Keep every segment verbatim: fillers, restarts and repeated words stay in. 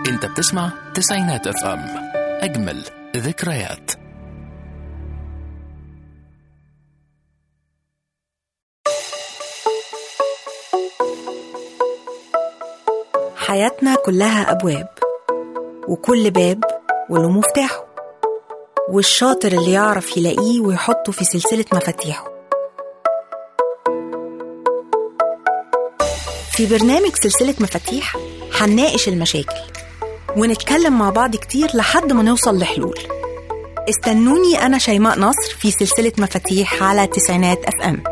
انت بتسمع تسعينات اف ام، اجمل ذكريات. حياتنا كلها أبواب، وكل باب وله مفتاحه، والشاطر اللي يعرف يلاقيه ويحطه في سلسلة مفاتيحه. في برنامج سلسلة مفاتيح هنناقش المشاكل ونتكلم مع بعض كتير لحد ما نوصل لحلول. استنوني أنا شيماء نصر في سلسلة مفاتيح على تسعينات اف ام.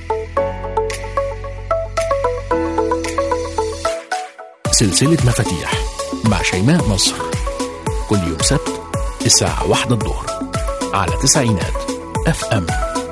سلسلة مفاتيح مع شيماء نصر، كل يوم سبت الساعة واحدة الظهر على تسعينات اف ام.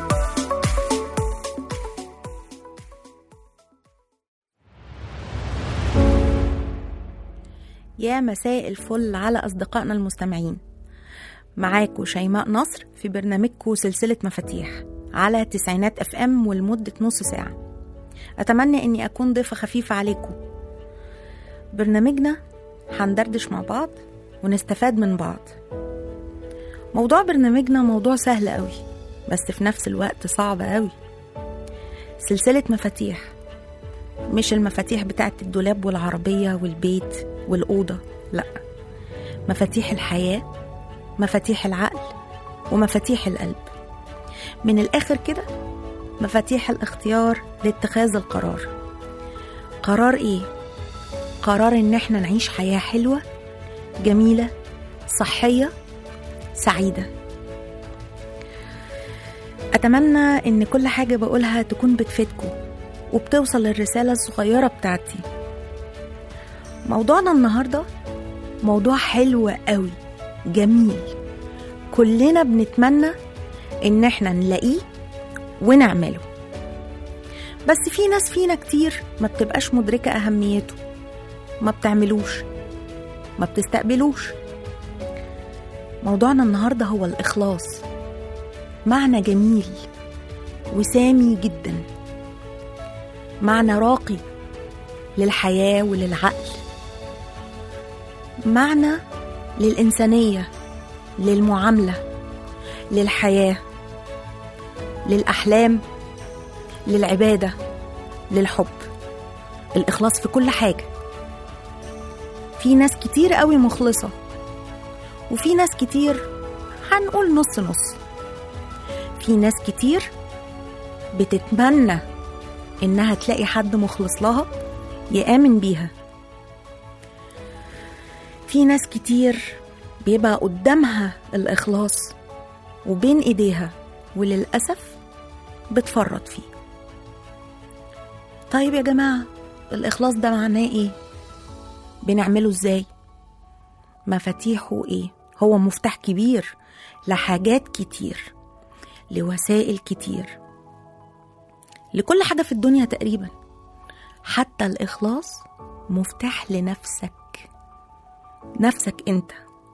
يا مساء الفل على أصدقائنا المستمعين، معاكم شيماء نصر في برنامجكم سلسلة مفاتيح على تسعينات اف ام ولمدة نص ساعة. أتمنى أني أكون ضيفة خفيفة عليكم. برنامجنا هندردش مع بعض ونستفاد من بعض. موضوع برنامجنا موضوع سهل قوي بس في نفس الوقت صعب قوي. سلسلة مفاتيح، مش المفاتيح بتاعت الدولاب والعربية والبيت والأوضة، لأ، مفاتيح الحياة، مفاتيح العقل، ومفاتيح القلب. من الآخر كده مفاتيح الاختيار لاتخاذ القرار. قرار إيه؟ قرار إن احنا نعيش حياة حلوة جميلة صحية سعيدة. أتمنى إن كل حاجة بقولها تكون بتفيدكم وبتوصل للرسالة الصغيرة بتاعتي. موضوعنا النهاردة موضوع حلو قوي جميل، كلنا بنتمنى إن احنا نلاقيه ونعمله، بس في ناس فينا كتير ما بتبقاش مدركة أهميته، ما بتعملوش، ما بتستقبلوش. موضوعنا النهاردة هو الإخلاص، معنى جميل وسامي جدا، معنى راقي للحياة وللعقل، معنى للإنسانية، للمعاملة، للحياة، للأحلام، للعبادة، للحب. الإخلاص في كل حاجة. في ناس كتير قوي مخلصة، وفي ناس كتير هنقول نص نص. في ناس كتير بتتمنى إنها تلاقي حد مخلص لها يآمن بيها. في ناس كتير بيبقى قدامها الإخلاص وبين إيديها وللأسف بتفرط فيه. طيب يا جماعة، الإخلاص ده معناه إيه؟ بنعمله إزاي؟ مفاتيحه إيه؟ هو مفتاح كبير لحاجات كتير، لوسائل كتير، لكل حاجة في الدنيا تقريبا. حتى الإخلاص مفتاح لنفسك، نفسك أنت.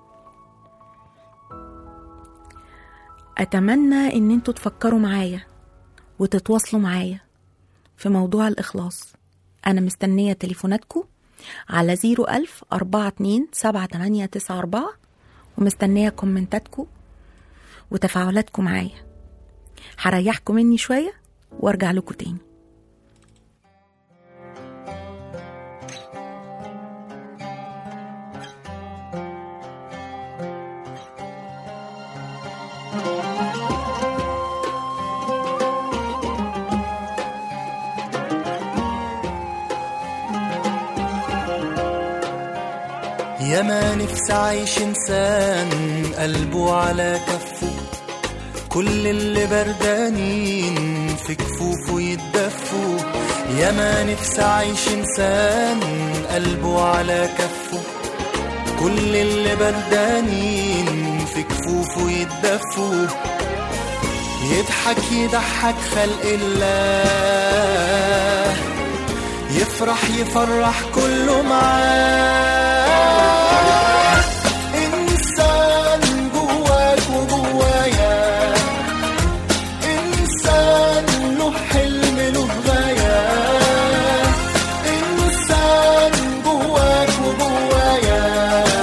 أتمنى إن انتوا تفكروا معايا وتتواصلوا معايا في موضوع الإخلاص. أنا مستنية تليفوناتكم على زيرو ألف أربعة اتنين سبعة تمانية تسعة أربعة، ومستنية كومنتاتكم وتفاعلاتكم معايا. هريحكم مني شوية وارجع لكم تاني. يا ما نفسي عايش إنسان قلبه على كفه، كل اللي بردانين في كفوفه يتدفوا. يا ما نفسي عايش إنسان قلبه على كفه، كل اللي بردانين في كفوفه يتدفوا. يضحك يضحك خلق الله، يفرح يفرح كله معاه. إنسان جواك وجوايا، إنسان له حلم له غاية. إنسان جواك وجوايا،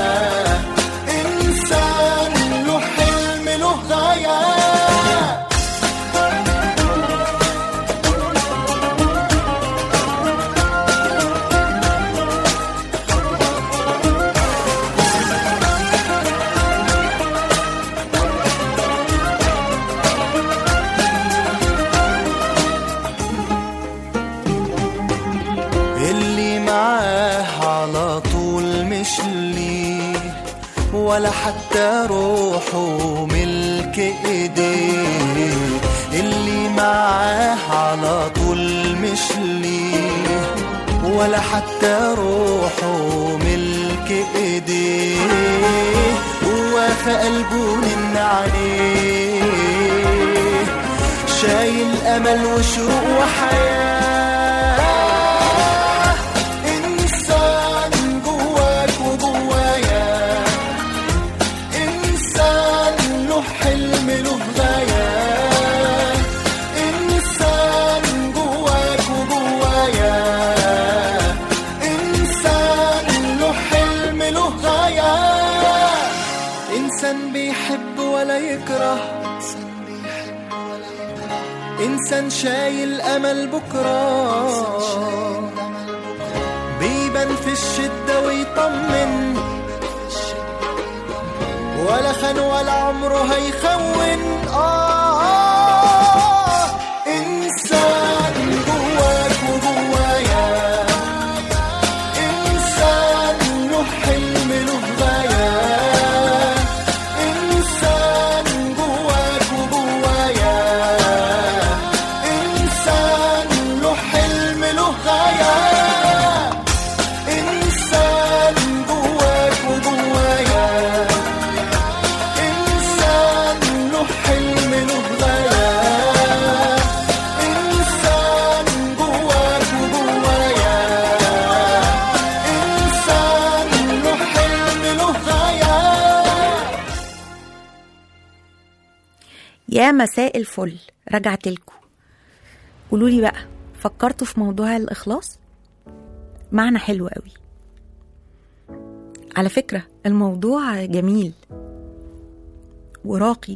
معاه على طول مش ليه، ولا حتى روحه ملك ايديه. اللي معاه على طول مش ليه، ولا حتى روحه ملك ايديه. هو في قلبه من عليه، شايل امل وشروق وحياه. انسان جواك وجوايا، انسان له حلم له غايه. انسان جواك وجوايا، انسان له حلم له غايه. انسان بيحب ولا يكره، إنسان شايل أمل بكرة، بيبان في الشدة ويطمن، ولا خان ولا عمره هيخون. آه, آه إنسان جواك وجوايا، إنسان له حلم له غاية. إنسان جواك وجوايا، إنسان جواك وجوايا، إنسان له حلم له غاية. إنسان جواك وجوايا، إنسان له حلم له غاية. يا مساء الفل، رجعت لكم. قولوا لي بقى، فكرتوا في موضوع الإخلاص؟ معنى حلو قوي على فكرة. الموضوع جميل وراقي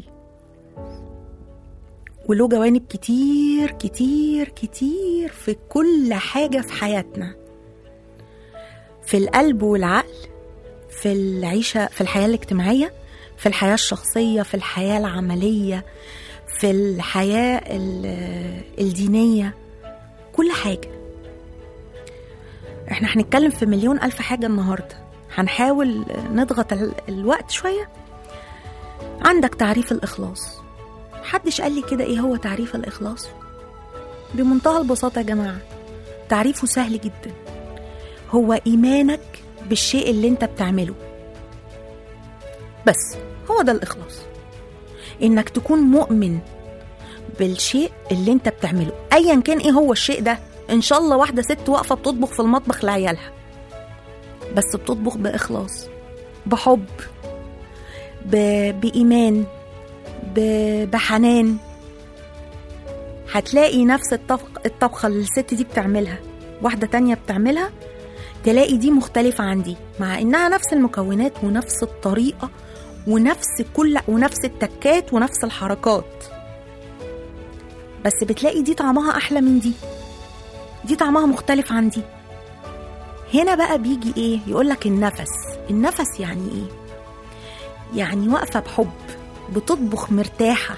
وله جوانب كتير كتير كتير في كل حاجة في حياتنا، في القلب والعقل، في العيشة، في الحياة الاجتماعية، في الحياة الشخصية، في الحياة العملية، في الحياة الدينية، كل حاجة. احنا هنتكلم في مليون ألف حاجة النهاردة، هنحاول نضغط الوقت شوية. عندك تعريف الإخلاص. محدش قال لي كده ايه هو تعريف الإخلاص؟ بمنتهى البساطة يا جماعة، تعريفه سهل جدا. هو إيمانك بالشيء اللي انت بتعمله، بس هو ده الإخلاص. إنك تكون مؤمن بالشيء اللي انت بتعمله، أيا كان ايه هو الشيء ده. إن شاء الله واحدة ست واقفة بتطبخ في المطبخ لعيالها، بس بتطبخ بإخلاص، بحب، ب... بإيمان، ب... بحنان. هتلاقي نفس الطبخ... الطبخة اللي الست دي بتعملها واحدة تانية بتعملها، تلاقي دي مختلفة عن دي، مع إنها نفس المكونات ونفس الطريقة ونفس كل ونفس التكات ونفس الحركات، بس بتلاقي دي طعمها أحلى من دي، دي طعمها مختلف عن دي. هنا بقى بيجي ايه؟ يقولك النفس. النفس يعني ايه؟ يعني واقفة بحب، بتطبخ مرتاحة،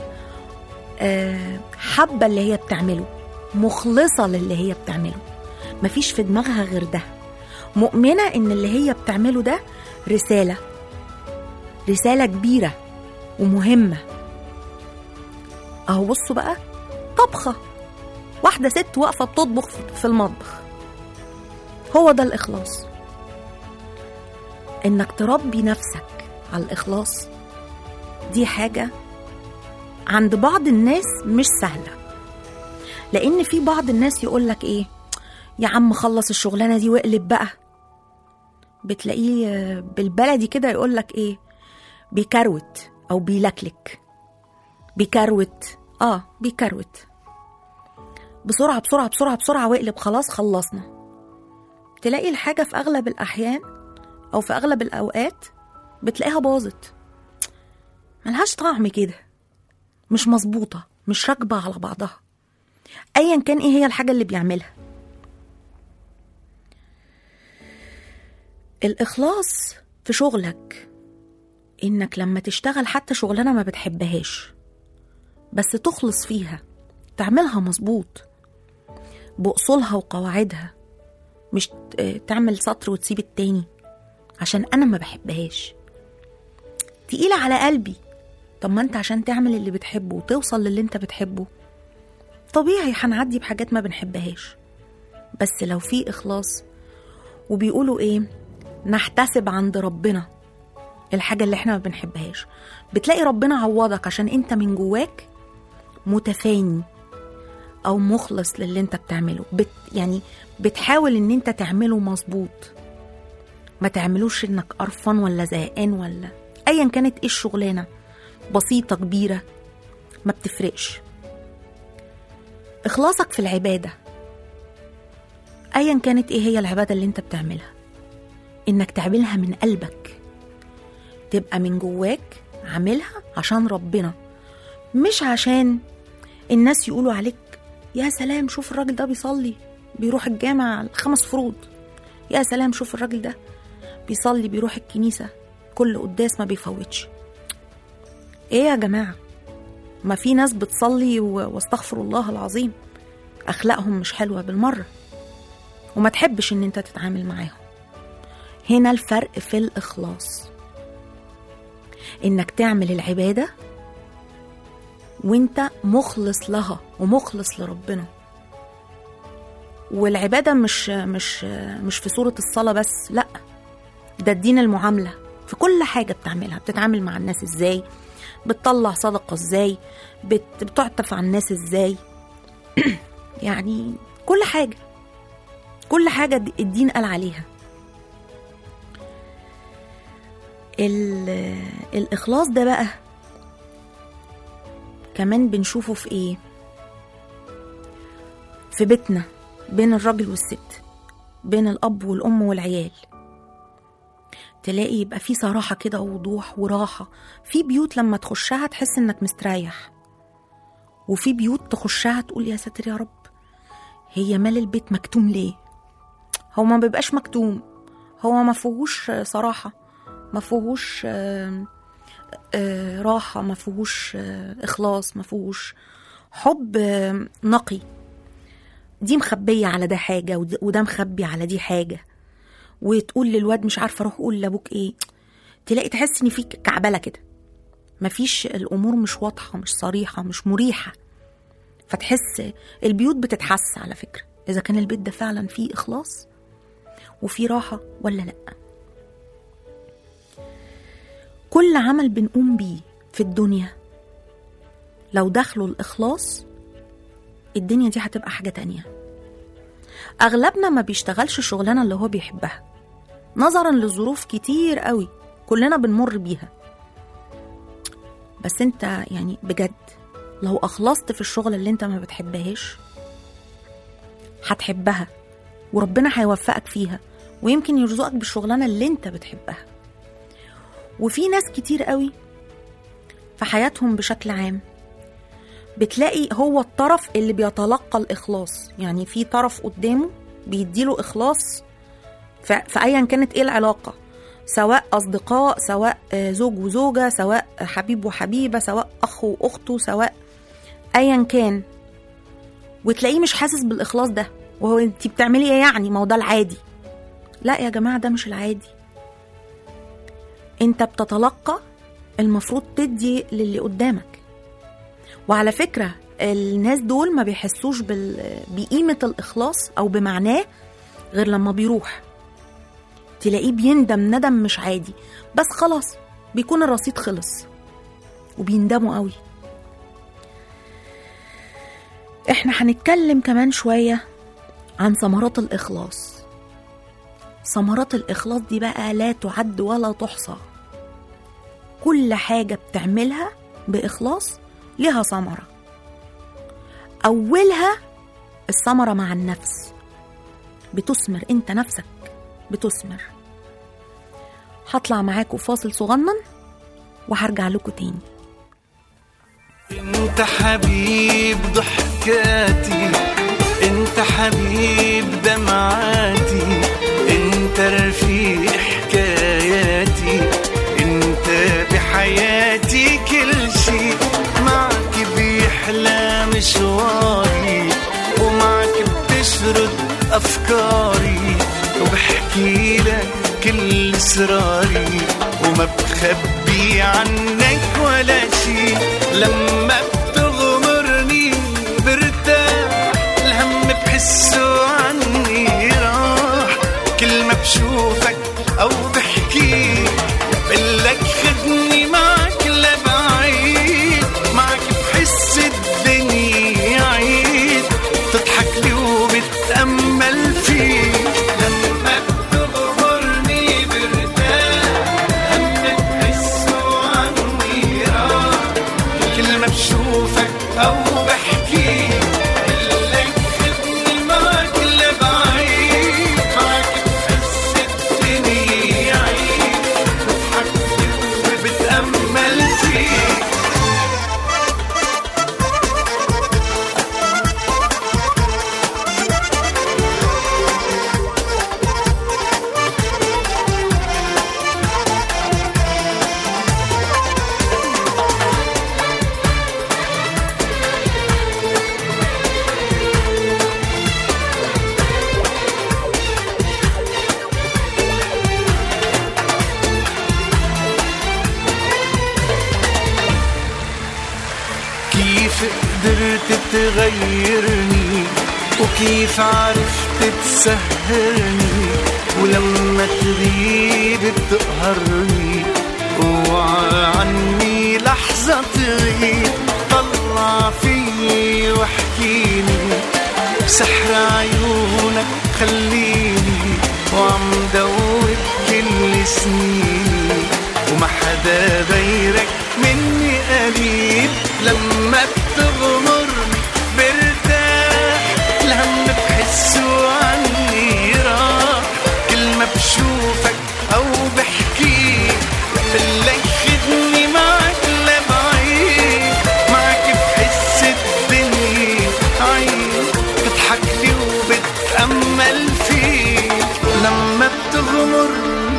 أه حبة اللي هي بتعمله، مخلصة للي هي بتعمله، مفيش في دماغها غير ده، مؤمنة ان اللي هي بتعمله ده رسالة، رسالة كبيرة ومهمة. اهو بصوا بقى، طبخة، واحدة ست واقفة بتطبخ في المطبخ، هو ده الإخلاص. إنك تربي نفسك على الإخلاص دي حاجة عند بعض الناس مش سهلة، لأن في بعض الناس يقولك إيه، يا عم خلص الشغلانة دي واقلب بقى. بتلاقيه بالبلدي كده يقولك إيه، بيكروت أو بيلكلك، بيكروت آه بيكروت بسرعة بسرعة بسرعة بسرعة واقلب، خلاص خلصنا. تلاقي الحاجة في أغلب الأحيان أو في أغلب الأوقات بتلاقيها باظت، ملهاش طعم كده، مش مظبوطة، مش راكبة على بعضها، أيا كان إيه هي الحاجة اللي بيعملها. الإخلاص في شغلك، إنك لما تشتغل حتى شغلانة ما بتحبهاش بس تخلص فيها، تعملها مظبوط بأصولها وقواعدها، مش تعمل سطر وتسيب التاني عشان أنا ما بحبهاش، تقيلة على قلبي. طب ما انت عشان تعمل اللي بتحبه وتوصل للي انت بتحبه طبيعي هنعدي بحاجات ما بنحبهاش، بس لو في إخلاص وبيقولوا ايه، نحتسب عند ربنا الحاجة اللي احنا ما بنحبهاش، بتلاقي ربنا عوضك عشان انت من جواك متفاني او مخلص للي انت بتعمله. بت يعني بتحاول ان انت تعمله مظبوط، ما تعملوش انك قرفان ولا زهقان ولا ايا كانت ايه الشغلانة، بسيطة كبيرة ما بتفرقش. اخلاصك في العبادة ايا كانت ايه هي العبادة اللي انت بتعملها، انك تعملها من قلبك، تبقى من جواك عاملها عشان ربنا، مش عشان الناس يقولوا عليك يا سلام شوف الراجل ده بيصلي بيروح الجامع الخمس فروض، يا سلام شوف الراجل ده بيصلي بيروح الكنيسة كل قداس ما بيفوتش. ايه يا جماعة، ما في ناس بتصلي واستغفر الله العظيم اخلاقهم مش حلوة بالمرة وما تحبش ان انت تتعامل معاهم. هنا الفرق في الإخلاص، انك تعمل العبادة وانت مخلص لها ومخلص لربنا. والعبادة مش مش مش في صورة الصلاة بس، لا، ده الدين المعاملة في كل حاجة بتعملها. بتتعامل مع الناس ازاي، بتطلع صدقة ازاي، بت بتعطف على الناس ازاي يعني كل حاجة كل حاجة الدين قال عليها. الإخلاص ده بقى كمان بنشوفه في ايه، في بيتنا بين الراجل والست، بين الأب والأم والعيال. تلاقي يبقى في صراحة كده ووضوح وراحة. في بيوت لما تخشها تحس انك مستريح، وفي بيوت تخشها تقول يا ساتر يا رب، هي مال البيت مكتوم ليه؟ هو ما بيبقاش مكتوم، هو ما فيهوش صراحة، ما فيهوش آه آه راحة، ما فيهوش آه إخلاص، ما فيهوش حب آه نقي. دي مخبية على ده حاجة وده مخبي على دي حاجة، وتقول للواد مش عارفة روح قول لابوك ايه، تلاقي تحس ان في كعبلة كده، مفيش، الأمور مش واضحة مش صريحة مش مريحة. فتحس البيوت بتتحس على فكرة إذا كان البيت ده فعلا فيه إخلاص وفيه راحة ولا لأ. كل عمل بنقوم بيه في الدنيا لو دخلوا الإخلاص الدنيا دي هتبقى حاجة تانية. أغلبنا ما بيشتغلش شغلانة اللي هو بيحبها نظرا لظروف كتير قوي كلنا بنمر بيها، بس انت يعني بجد لو أخلصت في الشغل اللي انت ما بتحبهاش هتحبها وربنا هيوفقك فيها، ويمكن يرزقك بالشغلانة اللي انت بتحبها. وفي ناس كتير قوي في حياتهم بشكل عام بتلاقي هو الطرف اللي بيتلقى الإخلاص، يعني في طرف قدامه بيديله إخلاص في أيا كانت إيه العلاقة، سواء أصدقاء، سواء زوج وزوجة، سواء حبيب وحبيبة، سواء أخ وأخته، سواء أيا كان، وتلاقيه مش حاسس بالإخلاص ده. وهو انتي بتعملي ايه يعني، ما هو ده العادي. لا يا جماعة، ده مش العادي. انت بتتلقى، المفروض تدي للي قدامك. وعلى فكرة الناس دول ما بيحسوش بقيمة الإخلاص أو بمعناه غير لما بيروح، تلاقيه بيندم ندم مش عادي، بس خلاص بيكون الرصيد خلص وبيندموا قوي. احنا هنتكلم كمان شوية عن ثمرات الإخلاص. ثمرات الإخلاص دي بقى لا تعد ولا تحصى. كل حاجة بتعملها بإخلاص لها ثمرة. أولها الثمرة مع النفس، بتثمر، انت نفسك بتثمر. هطلع معاكم فاصل صغنن وهرجع لكم تاني. انت حبيب ضحكاتي، انت حبيب دمعاتي، انت رفيق حكاياتي، انت بحياتي كل شي، معك بيحلى مشواري ومعك بتشرد افكاري، كل اسراري وما بخبي عنك ولا شي. لما بتغمرني برتاح الهم بحسه عني راح. كل ما بشوفك او بحكي بقلك خدني معك لبعيد. معك بحس الدنيا عيد. تضحك لي وبتأمل فيك. لما بتغمرني برتاح همك بحسه عني راح. كل ما بشوفك او بحكي بقلك خدني معك لبعيد. معك بحس الدنيا عيد. تضحك لي وبتأمل فيك. كيف قدرت تغيرني وكيف عرفت تسهرني. ولما تغيب بتقهرني اوعى عني لحظة تغيب. طلع فيي واحكيني بسحر عيونك خليني. وعم دوب كل سنيني وما حدا غيرك مني قريب. لما بتغمرني برتاح الهم بحسه عني راح. كل ما بشوفك او بحكي بقلك خدني معك لبعيد. معك بحس الدنيا عيد. تضحك لي وبتأمل فيك. لما بتغمرني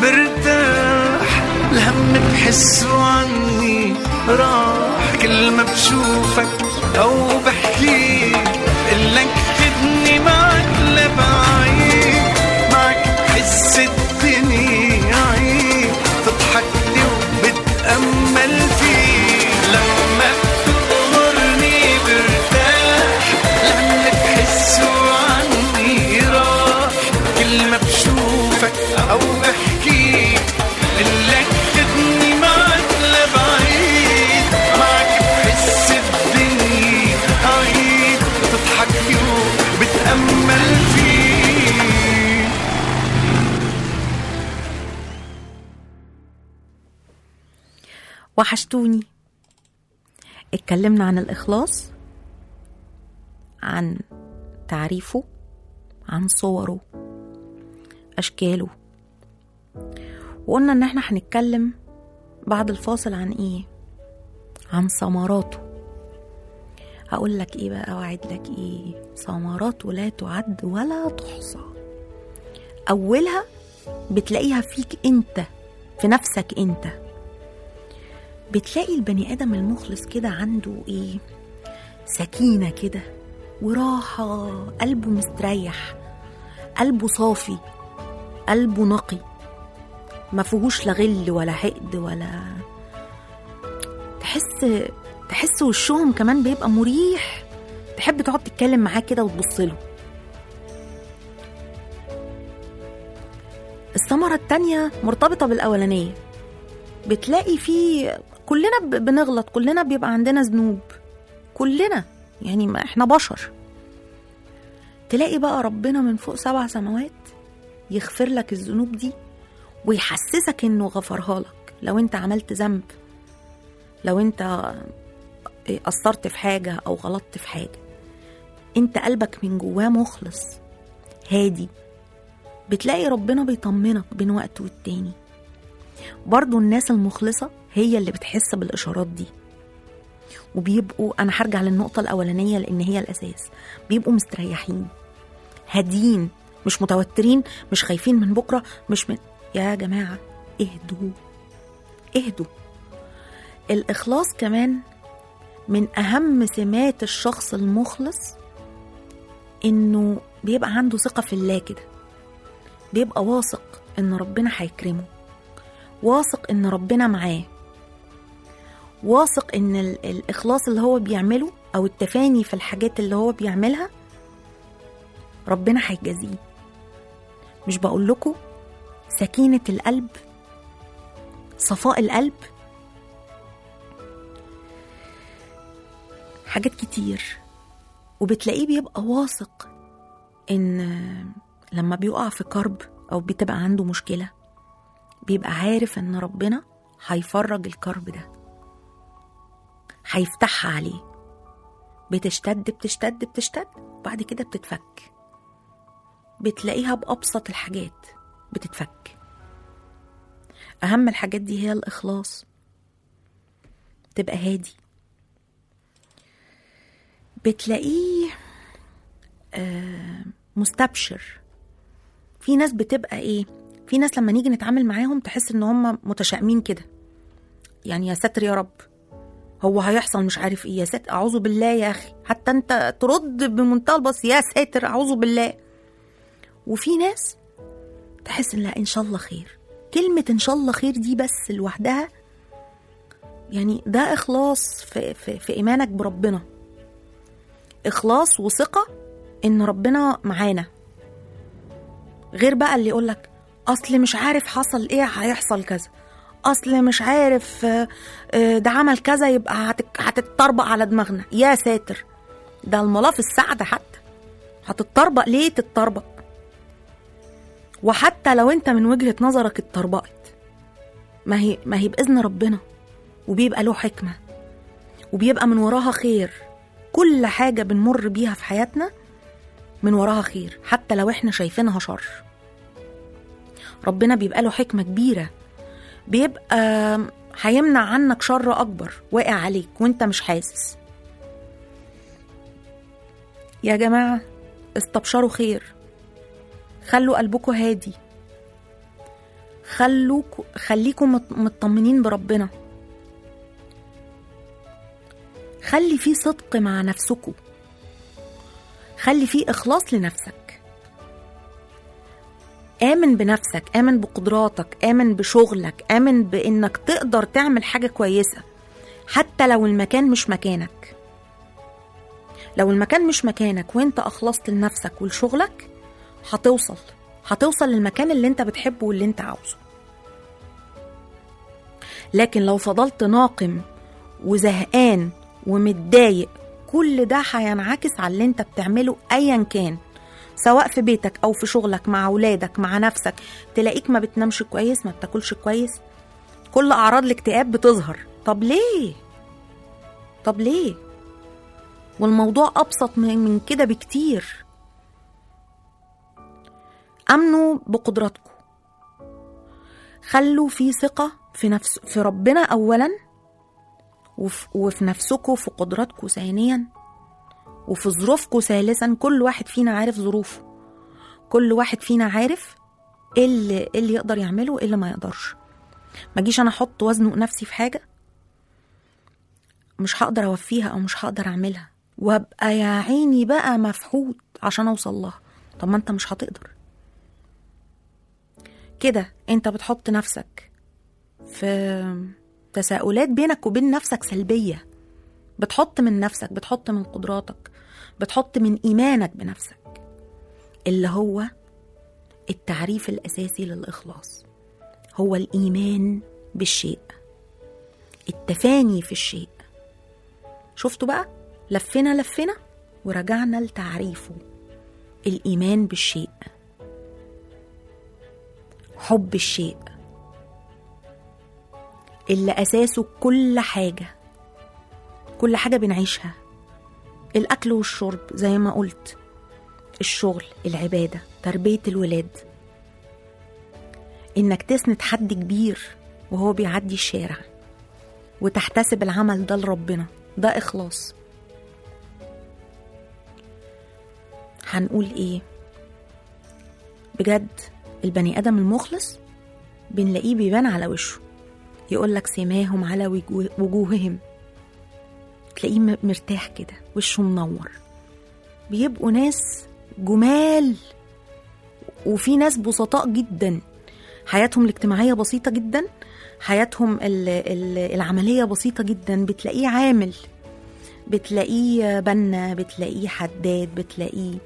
برتاح الهم بحسه عني راح. كل ما بشوفك او بحكي بقلك خدني معك لبعيد. معك بحس الدنيا عيد. تضحك لي وبتأمل فيك. لما بتغمرني برتاح الهم بحسه عني راح. كل ما بشوفك او بحكي بقلك خدني معك لبعيد. معك بحس الدنيا عيد. تضحك لي وبتأمل فيك. وحشتوني. اتكلمنا عن الإخلاص، عن تعريفه، عن صوره، أشكاله، وقلنا ان احنا هنتكلم بعد الفاصل عن ايه؟ عن ثمراته. هقول لك ايه بقى، اوعد لك ايه؟ ثمراته لا تعد ولا تحصى. اولها بتلاقيها فيك انت، في نفسك انت. بتلاقي البني ادم المخلص كده عنده ايه؟ سكينة كده وراحة، قلبه مستريح، قلبه صافي، قلبه نقي، ما فيهوش لا غل ولا حقد ولا. تحس تحس وشهم كمان بيبقى مريح، تحب تقعد تتكلم معاه كده وتبص له. الثمرة التانية مرتبطة بالأولانية. بتلاقي فيه كلنا بنغلط، كلنا بيبقى عندنا ذنوب، كلنا يعني ما احنا بشر. تلاقي بقى ربنا من فوق سبع سماوات يغفر لك الذنوب دي ويحسسك انه غفرها لك. لو انت عملت ذنب، لو انت قصرت في حاجة او غلطت في حاجة، انت قلبك من جواه مخلص هادي، بتلاقي ربنا بيطمنك بين وقت والتاني. برضو الناس المخلصة هي اللي بتحس بالإشارات دي، وبيبقوا، أنا هرجع للنقطة الأولانية لأن هي الأساس، بيبقوا مستريحين هادين، مش متوترين، مش خايفين من بكرة، مش من يا جماعة اهدوا اهدوا. الإخلاص كمان من أهم سمات الشخص المخلص، إنه بيبقى عنده ثقة في الله كده، بيبقى واثق إن ربنا هيكرمه، واثق إن ربنا معاه، واثق إن ال- الإخلاص اللي هو بيعمله أو التفاني في الحاجات اللي هو بيعملها ربنا هيجازيه. مش بقول لكم سكينة القلب، صفاء القلب، حاجات كتير. وبتلاقيه بيبقى واثق إن لما بيقع في كرب أو بتبقى عنده مشكلة بيبقى عارف إن ربنا هيفرج الكرب ده، هيفتحها عليه. بتشتد بتشتد بتشتد بعد كده بتتفك. بتلاقيها بأبسط الحاجات بتتفك. أهم الحاجات دي هي الإخلاص. تبقى هادي. بتلاقيه آه مستبشر. في ناس بتبقى ايه، في ناس لما نيجي نتعامل معاهم تحس ان هم متشائمين كده، يعني يا ساتر يا رب هو هيحصل مش عارف ايه، يا ساتر اعوذ بالله يا اخي، حتى انت ترد بمنتهى البساطه يا ساتر اعوذ بالله. وفي ناس تحس ان لا ان شاء الله خير. كلمه ان شاء الله خير دي بس لوحدها يعني ده اخلاص في, في, في ايمانك بربنا، اخلاص وثقه ان ربنا معانا. غير بقى اللي يقولك اصل مش عارف حصل ايه هيحصل كذا، اصل مش عارف ده عمل كذا يبقى هتتطربق على دماغنا. يا ساتر، ده الملاف السعد حتى هتتطربق ليه تتطربق؟ وحتى لو انت من وجهة نظرك اتطربقت، ما هي ما هي باذن ربنا، وبيبقى له حكمة وبيبقى من وراها خير. كل حاجة بنمر بيها في حياتنا من وراها خير، حتى لو احنا شايفينها شر ربنا بيبقى له حكمة كبيرة، بيبقى هيمنع عنك شر أكبر واقع عليك وانت مش حاسس. يا جماعة استبشروا خير، خلوا قلبكم هادي، خلوا خليكم مطمنين بربنا، خلي فيه صدق مع نفسكم، خلي فيه إخلاص لنفسك. آمن بنفسك، آمن بقدراتك، آمن بشغلك، آمن بإنك تقدر تعمل حاجة كويسة حتى لو المكان مش مكانك. لو المكان مش مكانك وانت أخلصت لنفسك ولشغلك هتوصل هتوصل للمكان اللي انت بتحبه واللي انت عاوزه. لكن لو فضلت ناقم وزهقان ومتضايق كل ده هينعكس على اللي انت بتعمله ايا كان، سواء في بيتك او في شغلك، مع اولادك، مع نفسك. تلاقيك ما بتنامش كويس، ما بتاكلش كويس، كل اعراض الاكتئاب بتظهر. طب ليه؟ طب ليه؟ والموضوع ابسط من كده بكتير. امنوا بقدراتكم، خلوا في ثقة في نفس في ربنا اولا، وفي, وفي نفسكم، في قدراتكم ثانيا، وفي ظروفكم ثالثا. كل واحد فينا عارف ظروفه، كل واحد فينا عارف ايه اللي, اللي يقدر يعمله وايه اللي ما يقدرش. ما جيش انا احط وزنق نفسي في حاجة مش هقدر اوفيها او مش هقدر اعملها، وابقى يا عيني بقى مفحوط عشان اوصل لها. طب ما انت مش هتقدر كده. انت بتحط نفسك في تساؤلات بينك وبين نفسك سلبية، بتحط من نفسك، بتحط من قدراتك، بتحط من إيمانك بنفسك، اللي هو التعريف الأساسي للإخلاص هو الإيمان بالشيء، التفاني في الشيء. شفتوا بقى؟ لفنا لفنا ورجعنا لتعريفه، الإيمان بالشيء، حب الشيء اللي أساسه كل حاجة، كل حاجة بنعيشها، الأكل والشرب زي ما قلت، الشغل، العبادة، تربية الولاد، إنك تسند حد كبير وهو بيعدي الشارع وتحتسب العمل ده لربنا، ده إخلاص. هنقول إيه؟ بجد البني آدم المخلص بنلاقيه بيبان على وشه، يقولك سماهم على وجوههم، تلاقيه مرتاح كده، وشه منور. بيبقوا ناس جمال، وفي ناس بسطاء جدا حياتهم الاجتماعية بسيطة جدا، حياتهم ال- ال- العملية بسيطة جدا. بتلاقيه عامل، بتلاقيه بنا، بتلاقيه حداد، بتلاقيه.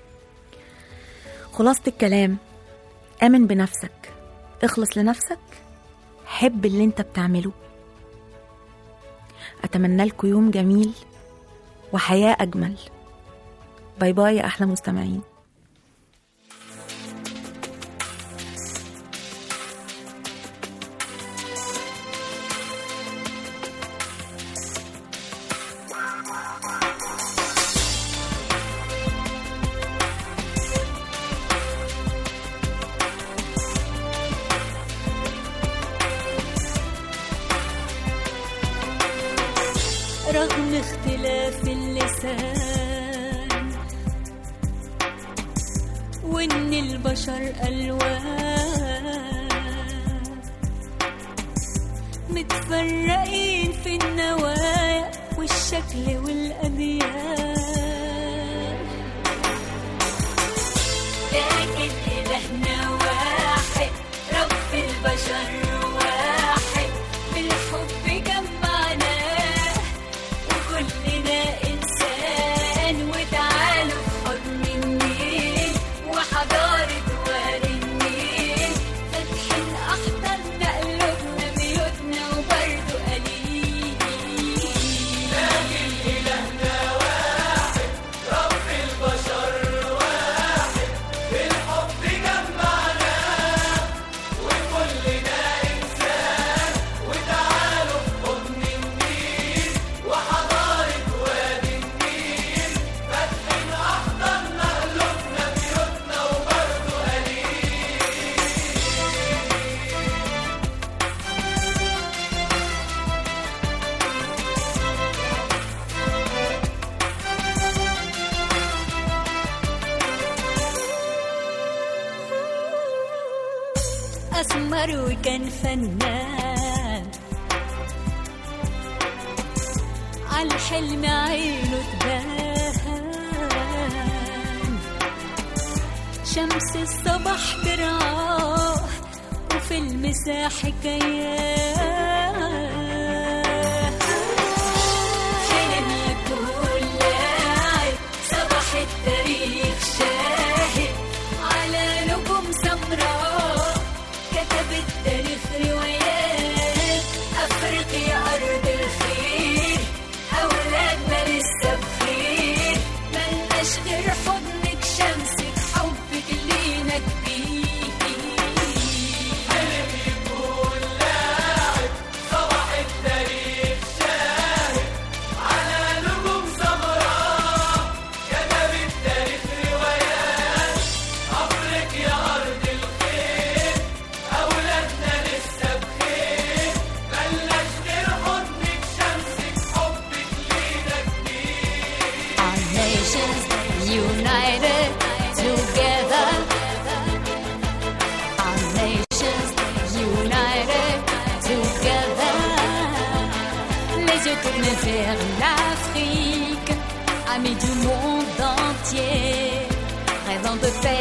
خلاصة الكلام، آمن بنفسك، اخلص لنفسك، حب اللي انت بتعمله. أتمنى لكم يوم جميل وحياة أجمل. باي باي يا أحلى مستمعين. رغم اختلاف اللسان وإن البشر ألوان، متفرقين في النوايا والشكل والأديان، لكن إلهنا واحد، رب البشر واحد، بالحب جمعنا كلنا إنسان. وتعالوا في حضن النيل وحضارة وادي النيل، فاتحين أحضاننا قلوبنا بيوتنا وبرضه قليل. لكن إلهنا واحد، رب البشر واحد، بالحب جمعنا وكلنا إنسان. وتعالوا في حضن النيل وحضارة وادي النيل، فاتحين أحضاننا قلوبنا بيوتنا وبرضه قليل. أسمر وكان فنان، عالحلم عينه تبان، شمس الصبح ترعاه وفي المساء حكايات. حلم يكون لاعب، صباح التاريخ شاهد على نجوم سمراء، كتب التاريخ روايات. أفريقيا أرض الخير، أولادنا لسه بخير، ملناش غير حضنك شمسك حبك لينا كبير. حلم يكون لاعب، صباح التاريخ شاهد على نجوم سمراء، كتب التاريخ روايات. أفريقيا أرض الخير، أولادنا لسه بخير، ملناش غير حضنك شمسك حبك لينا كبير. Our nations united together, our nations united together, les yeux tournés vers l'Afrique, amis du monde entier, rêvant de paix